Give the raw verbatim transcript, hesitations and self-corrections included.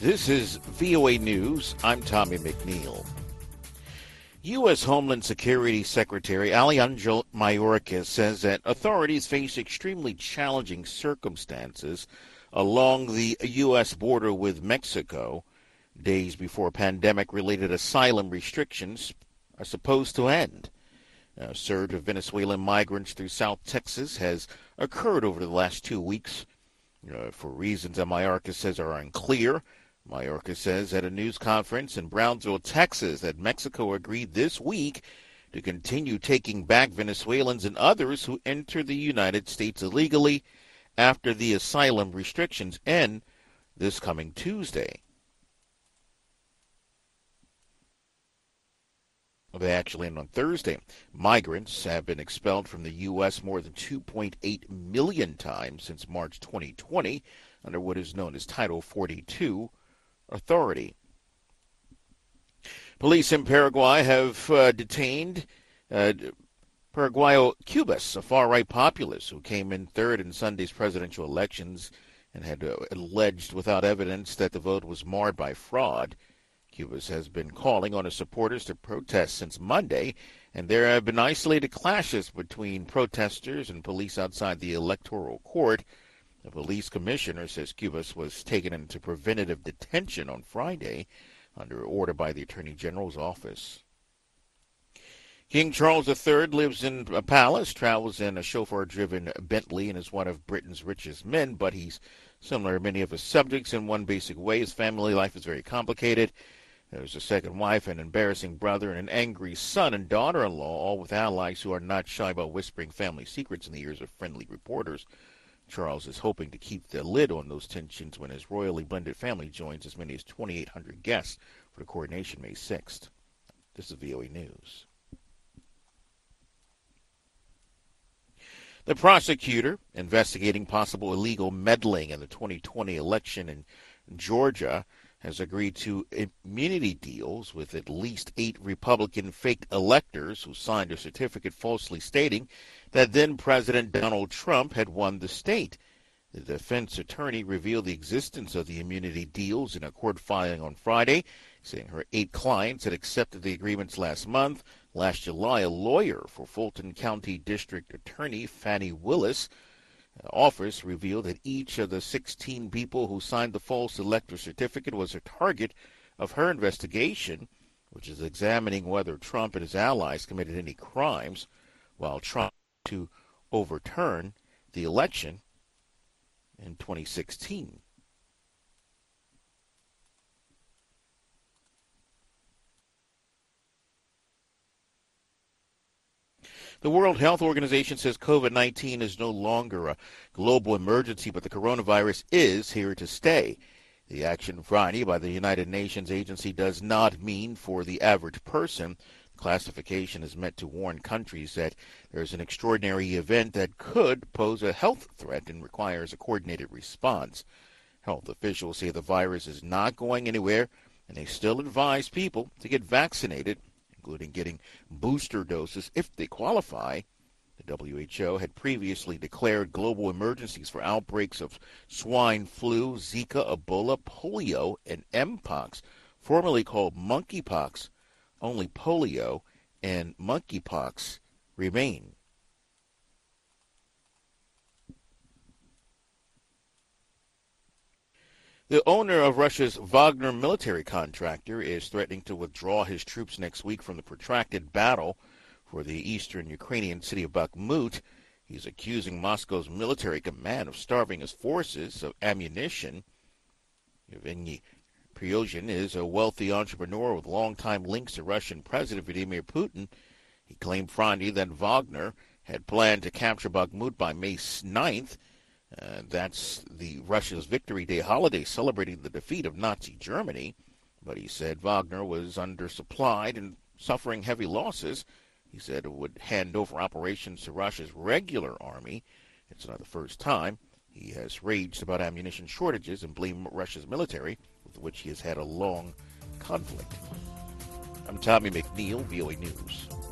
This is V O A News. I'm Tommy McNeil. U S. Homeland Security Secretary Alejandro Mayorkas says that authorities face extremely challenging circumstances along the U S border with Mexico, days before pandemic-related asylum restrictions are supposed to end. A surge of Venezuelan migrants through South Texas has occurred over the last two weeks uh, for reasons that Mayorkas says are unclear. Mayorkas says at a news conference in Brownsville, Texas, that Mexico agreed this week to continue taking back Venezuelans and others who enter the United States illegally after the asylum restrictions end this coming Tuesday. They actually end on Thursday. Migrants have been expelled from the U S more than two point eight million times since March twenty twenty under what is known as Title forty-two authority. Police in Paraguay have uh, detained uh, Paraguayo Cubas, a far-right populist who came in third in Sunday's presidential elections and had uh, alleged without evidence that the vote was marred by fraud. Cubas has been calling on his supporters to protest since Monday, and there have been isolated clashes between protesters and police outside the electoral court. The police commissioner says Cubas was taken into preventative detention on Friday under order by the Attorney General's office. King Charles the Third lives in a palace, travels in a chauffeur-driven Bentley, and is one of Britain's richest men, but he's similar to many of his subjects in one basic way. His family life is very complicated. There's a second wife, an embarrassing brother, and an angry son and daughter-in-law, all with allies who are not shy about whispering family secrets in the ears of friendly reporters. Charles is hoping to keep the lid on those tensions when his royally blended family joins as many as twenty-eight hundred guests for the coronation May sixth. This is V O A News. The prosecutor investigating possible illegal meddling in the twenty twenty election in Georgia has agreed to immunity deals with at least eight Republican fake electors who signed a certificate falsely stating that then-President Donald Trump had won the state. The defense attorney revealed the existence of the immunity deals in a court filing on Friday, saying her eight clients had accepted the agreements last month. Last July, a lawyer for Fulton County District Attorney Fannie Willis office revealed that each of the sixteen people who signed the false elector certificate was a target of her investigation, which is examining whether Trump and his allies committed any crimes while trying to overturn the election in twenty sixteen. The World Health Organization says COVID nineteen is no longer a global emergency, but the coronavirus is here to stay. The action Friday by the United Nations agency does not mean for the average person. The classification is meant to warn countries that there is an extraordinary event that could pose a health threat and requires a coordinated response. Health officials say the virus is not going anywhere, and they still advise people to get vaccinated, including getting booster doses if they qualify. The W H O had previously declared global emergencies for outbreaks of swine flu, Zika, Ebola, polio, and Mpox, formerly called monkeypox. Only polio and monkeypox remain. The owner of Russia's Wagner military contractor is threatening to withdraw his troops next week from the protracted battle for the eastern Ukrainian city of Bakhmut. He's accusing Moscow's military command of starving his forces of ammunition. Yevgeny Prigozhin is a wealthy entrepreneur with longtime links to Russian President Vladimir Putin. He claimed Friday that Wagner had planned to capture Bakhmut by May ninth. Uh, that's the Russia's Victory Day holiday celebrating the defeat of Nazi Germany. But he said Wagner was undersupplied and suffering heavy losses. He said it would hand over operations to Russia's regular army. It's not the first time he has raged about ammunition shortages and blamed Russia's military, with which he has had a long conflict. I'm Tommy McNeil, V O A News.